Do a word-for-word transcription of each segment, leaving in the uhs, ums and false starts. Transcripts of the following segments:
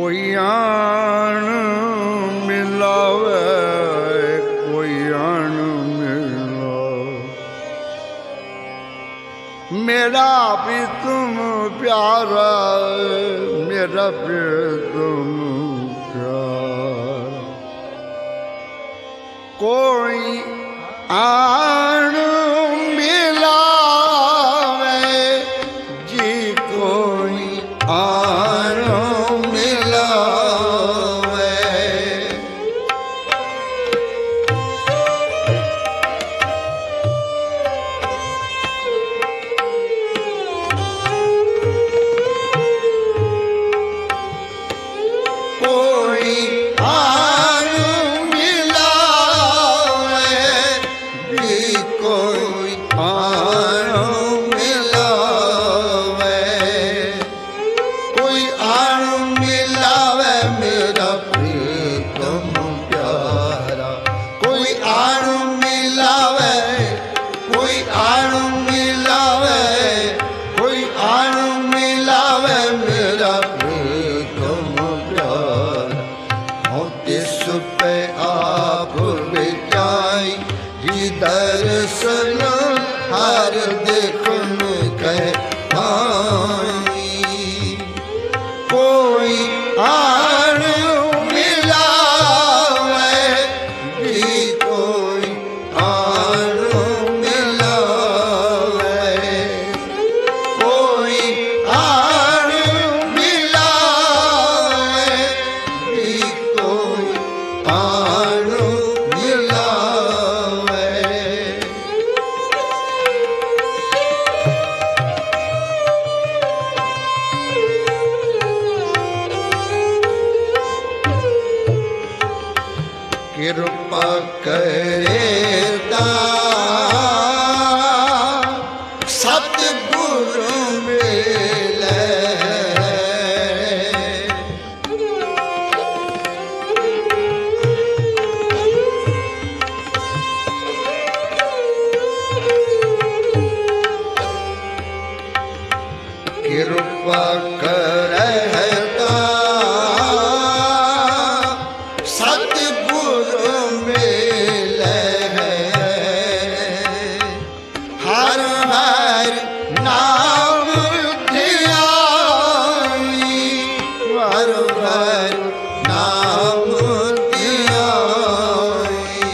कोई आन मिलावे कोई आन मिलावे, मेरा भी तुम प्यारा मेरा भी तुम प्यारा। कोई आन मिलावे जी कोई आन मिलावे, कोई आन मिलावे जी कोई आन मिलावे, कोई आन मिलावे मेरा प्रीतम प्यारा। कोई आन मिलावे कोई आन मिलावे कोई आन मिलावे मेरा प्रीतम प्यारा। हूँ तिस पे आप बिचाई जी दर्शन हर देखन कह आई। कोई आन मिलावे जी कोई आन मिलावे, कोई आन मिलावे जी कोई आन मिलावे। कृपा करे सतगुरु मिले, कृपा करे सतगुरु मिले, हर हर नाम धियाई, हर हर नाम धियाई।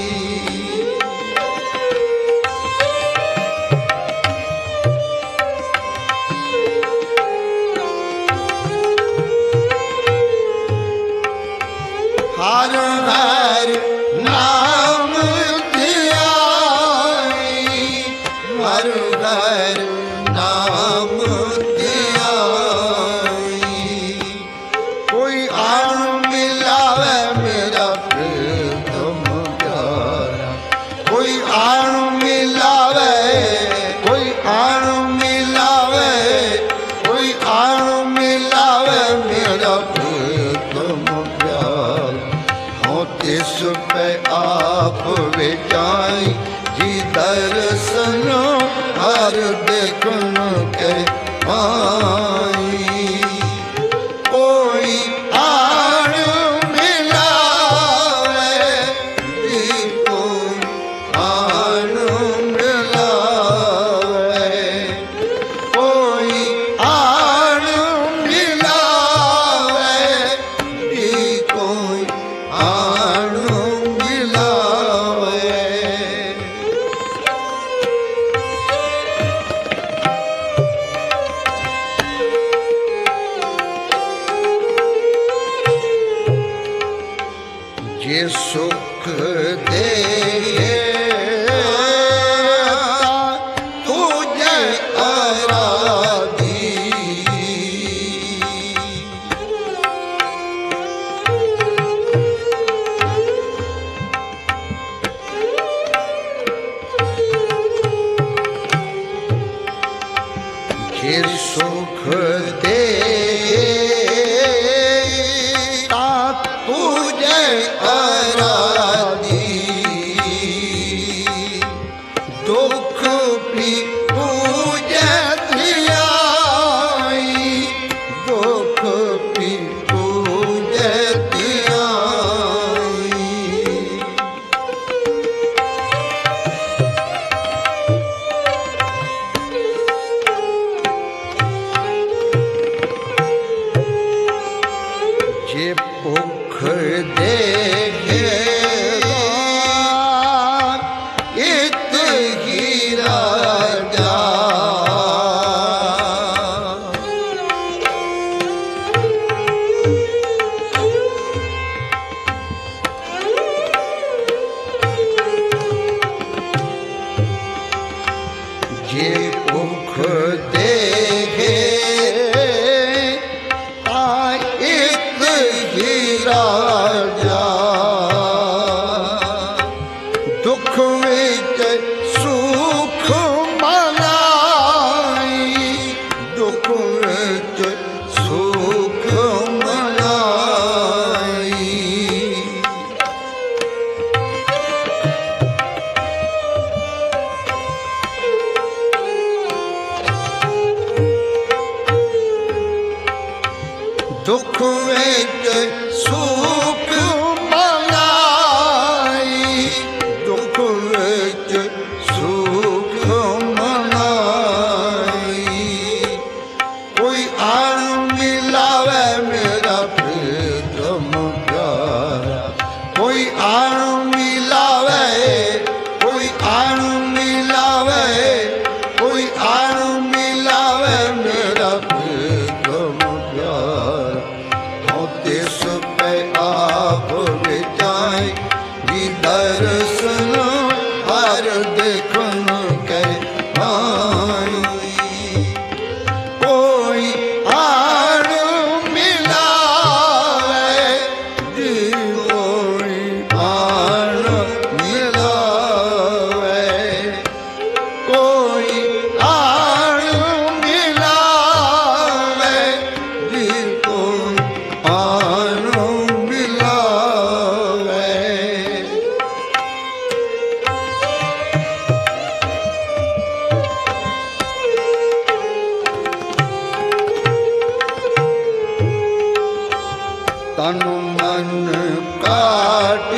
हर हर नाम धियाई, हर हर नाम धियाई। कोई आन मिलावे मेरा प्रीतम प्यारा। कोई आन मिलावे कोई आन मिलावे कोई आन मिलावे मेरा प्रीतम प्यारा। हूँ तिस पे आप विचाई जी दर्शन हर देखन के आई। कोई आन मिलावे जी कोई आन मिलावे, कोई आन मिलावे जी कोई आन मिलावे। जे सुख दे तुझे आराधी, जे सुख दे तुझे आराधी, दुख भी तुझे धियाई, दुख भी तुझे देखे इत ही राजा जे भूख देखे इत ही राजा दुख विच सुख मनाई दुख विच सुख मनाई दुख विच सुख मनाई दुख विच सुख मनाई कोई आन मिलावे मेरा प्रीतम प्यारा कोई आन मिलावे कोई आन मिलावे कोई आन मिलावे मेरा प्रीतम प्यारा तिस पे आप विचाई जी दर्शन हर देखन के आई कोई आन मिलावे जी कोई आन मिलावे कोई आन मिलावे जी कोई आनो मिलावे तन मन काट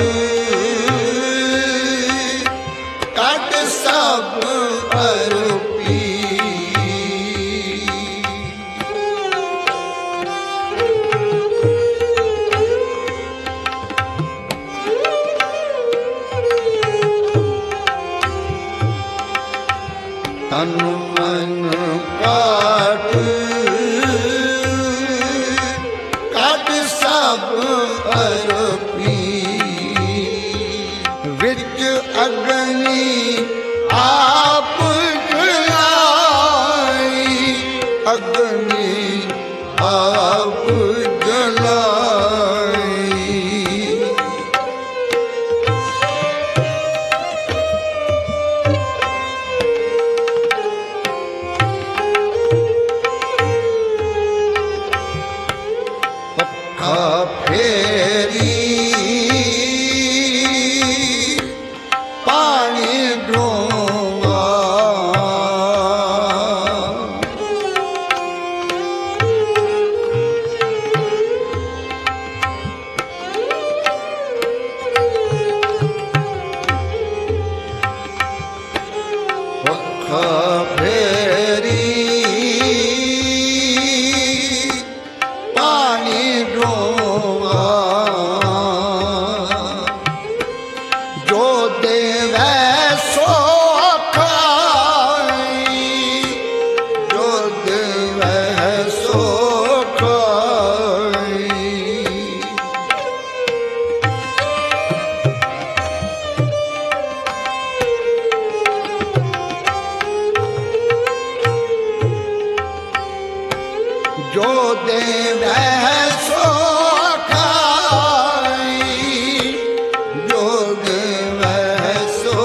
काट सब अर्पी तन मन काट काट सब अर्पी विच अग्नि आप जलाई अग्नि आप जलाई फेरी पानी ढोंगा पक्का फेरी पानी ढोंगा जो देवे सो खाई जो देवे सो खाई जो देवे सो खाई जो देवे सो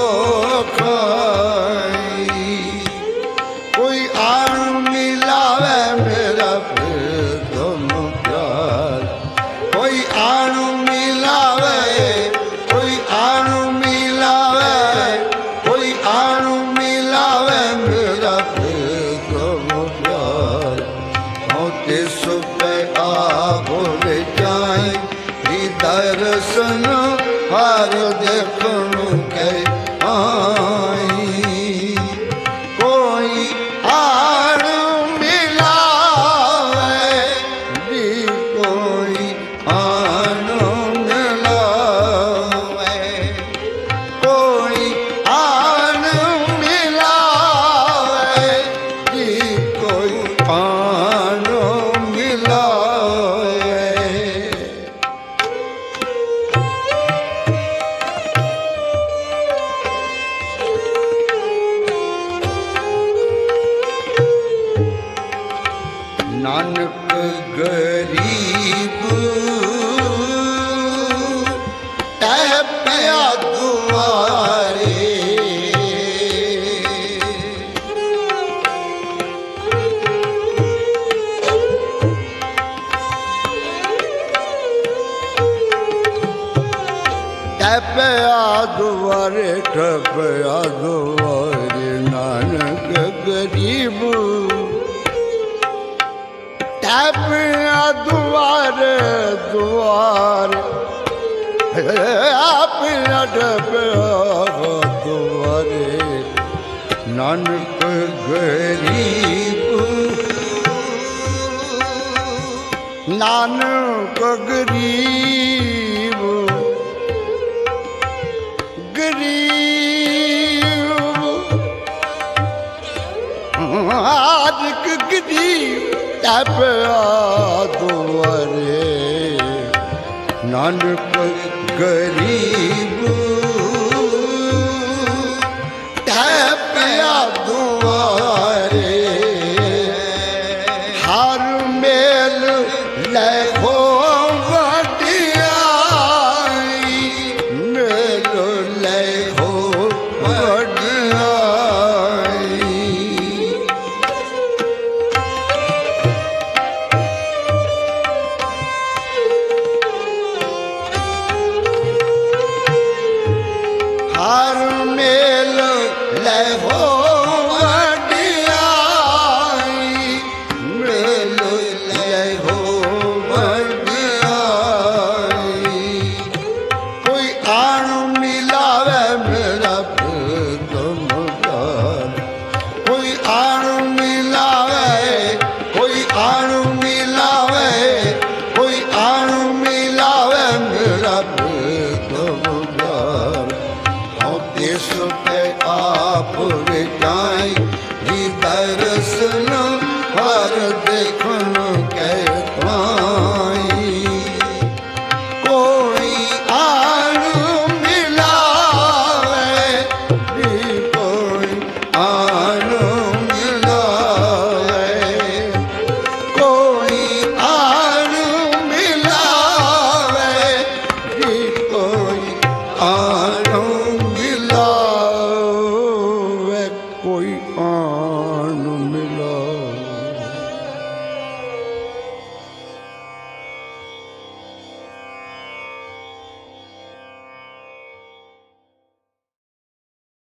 खाई कोई आन मिलावे मेरा प्रीतम प्यारा कोई आन मिलावे कोई आन मिलावे कोई आन मिलावे मेरा प्रीतम प्यारा तिस पे आप विचाई दर्शन हर देखन के आई कोई आन मिलावे जी कोई आन ठपया दुआरे ठपया दुआरे नानक गरीब ठपया दुआरे दुआरे ठपया दुआरे नानक गरीब नानक गरीब गरीब आज गरीब टपया दुआरे नानक गरीब टपया दुआरे हर मेल लखो वडियाई मेल लखो वडियाई हर मेल लखो आप विटाई दर्शन हर देखन के पाई कोई आन मिलावे कोई आन मिलावे कोई आन मिलावे कोई आन कोई आन मिला